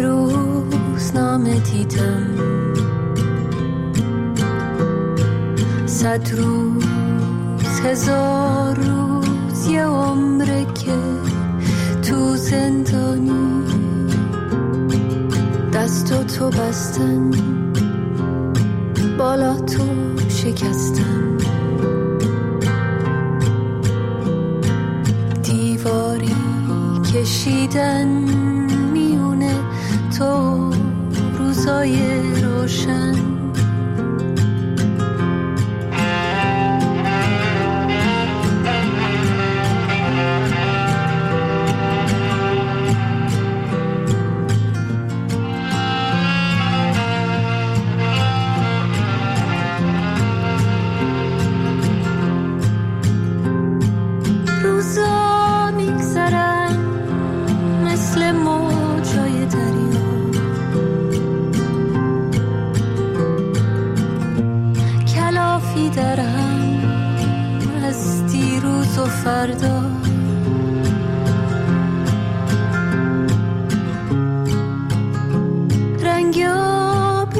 روزنامه دیدم 100 روز 1000 روز یه عمره که تو زندانی دستو تو بستن بالا تو شکستن دیواری کشیدن میونه تو روزای روشن فردا رنگابی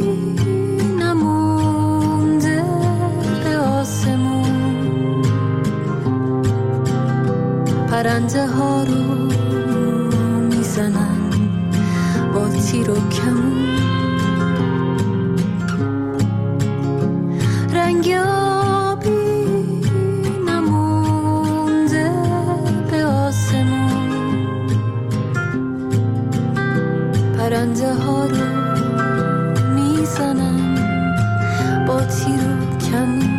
نمونده به آسمون پرنده ها رو میزنن با تیر و کمون پرنده ها رو میزنن با تیر و کمون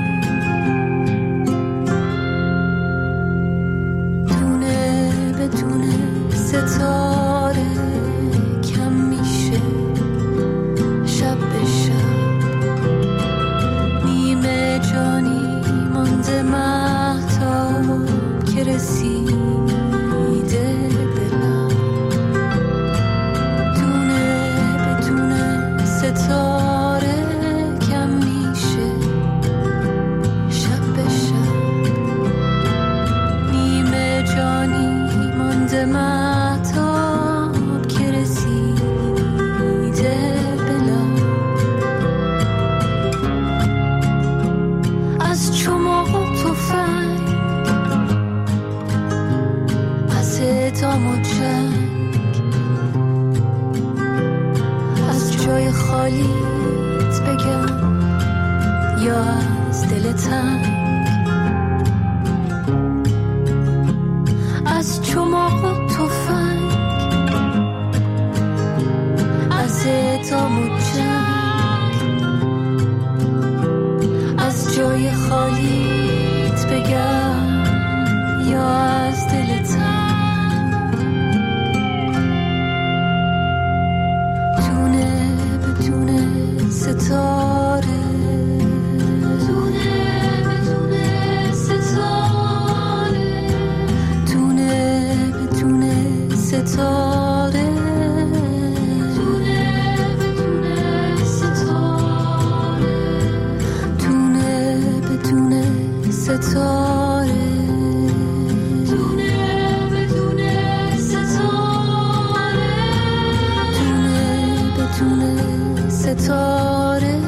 دونه به دونه ستاره کم میشه شب به شب نیمه جانی مانده مهتاب که رسیده ستاره کم میشه شب به شب نیمه جانی مانده مهتاب که رسیده بلا از چماق و تفنگ از اعدام و جنگ جای خالیت بگم یا از دل تنگ از چماق و تفنگ از اعدام و جنگ از جای خالیت بگم یا از دل تنگ ستاره دونه به دونه ستاره دونه به دونه ستاره دونه به دونه ستاره دونه به دونه ستاره دونه به دونه ستاره دونه به دونه ستاره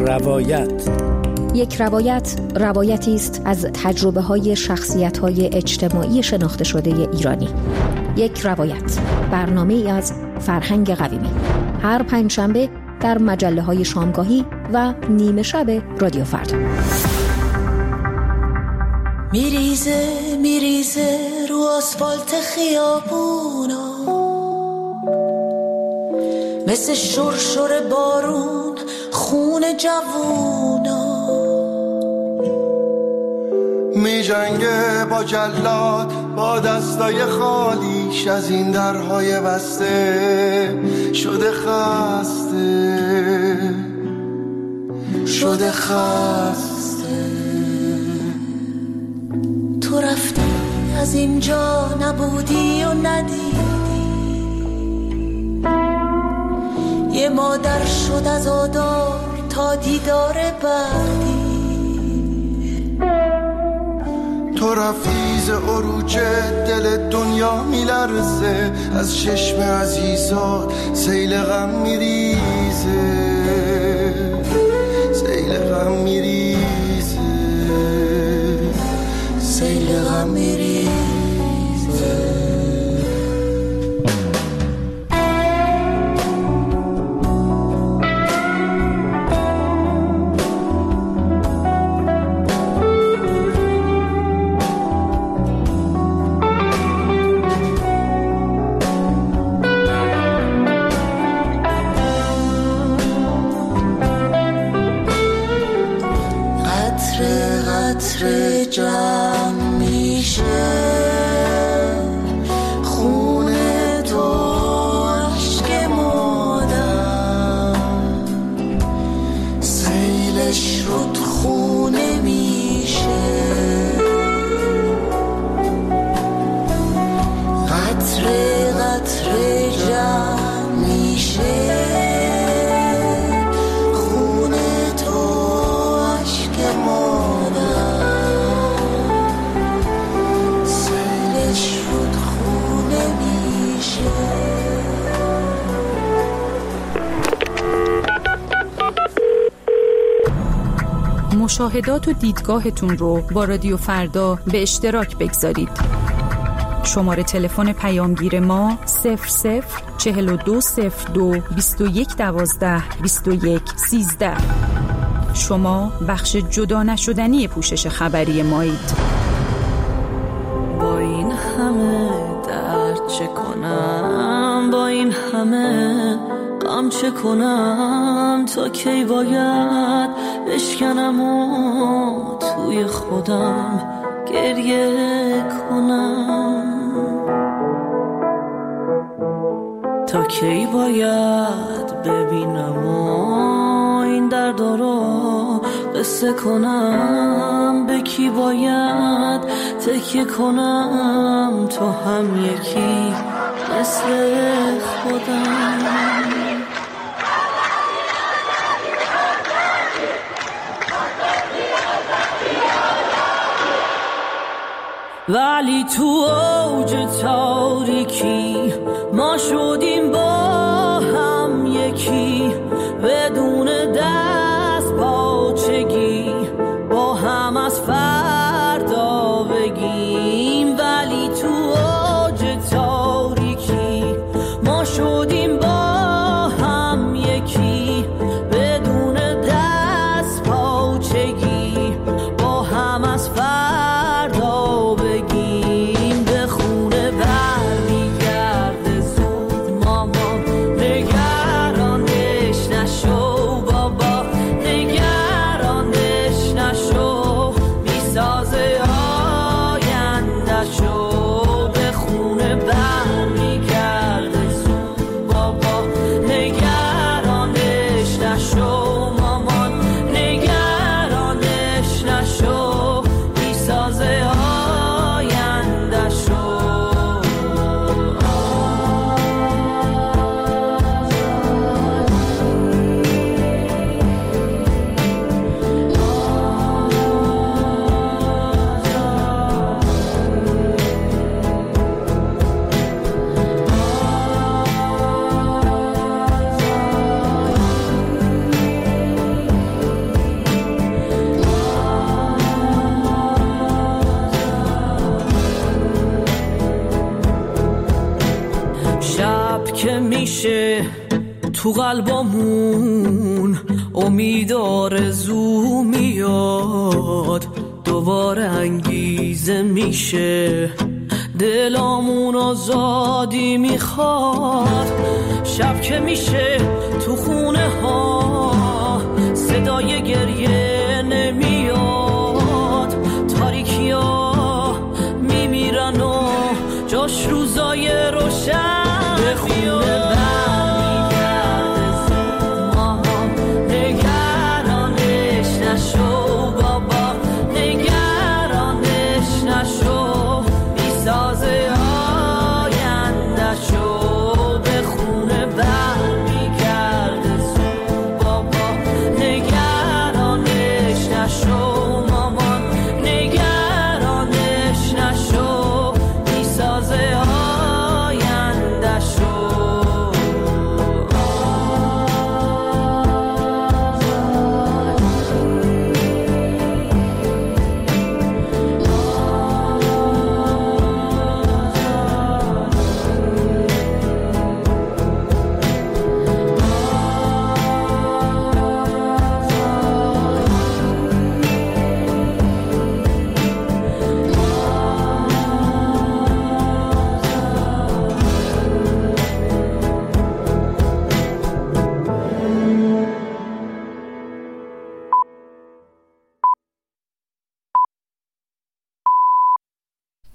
یک روایت روایتی است از تجربه‌های شخصیت‌های اجتماعی شناخته شده ایرانی. یک روایت، برنامه‌ای از فرهنگ قویمی. هر پنجشنبه در مجله‌های شامگاهی و نیمه شب رادیو فردا. میریزه رو آسفالت خیابونا، مثل شرشر بارون خون جوونا. میجنگه با جلاد با دستای خالیش، از این درهای بسته شده خسته. تو رفتی از اینجا نبودی و ندیدی، یه مادر شد از آدار تا دیدار بعدی. تو رفتی ز عروج دل دنیا میلرزه، از چشم عزیزات سیل غم میریزه، سیل غم میریزه، سیل غم میریزه. قطره جمع میشه، خون تو عشق مادر، سیلش رود خونه میشه. قطره قطره جمع میشه، مشاهدات و دیدگاهتون رو با رادیو فردا به اشتراک بگذارید. شماره تلفن پیامگیر ما 00420221122113. شما بخش جدا نشدنی پوشش خبری مایید. با این همه درد چه کنم، با این همه غم چه کنم، تا کی باید بشکنم و توی خودم گریه کنم، تا کی باید ببینم و این درد رو قصه کنم، به کی باید تکیه کنم، تو هم یکی مثل خودم. ولی تو اوج تاریکی ما شدیم با هم یکی، بدون دست پاچگی با هم از فردا بگیم. ولی تو اوج تاریکی ما شدیم با هم یکی، بدون دست پاچگی با هم از فردا بگیم. به خونه برمیگرده زود مامان، نگرانش نشو بابا، که میشه تو قلبمون امید آرزو میاد، دوباره انگیزه میشه دلامون آزادی میخواد. شب که میشه تو خونه ها صدای گریه نمیاد، تاریکی ها میمیرن و جاش روزای روشن